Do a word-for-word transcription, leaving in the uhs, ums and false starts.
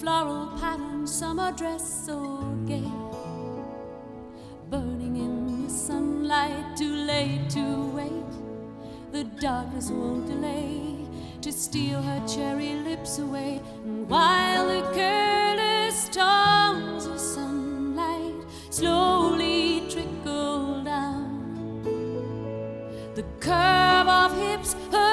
floral pattern summer dress so gay, burning in the sunlight, too late to wait. The darkness won't delay to steal her cherry lips away. And while the careless tongues of sunlight slowly trickle down, the curve of hips, her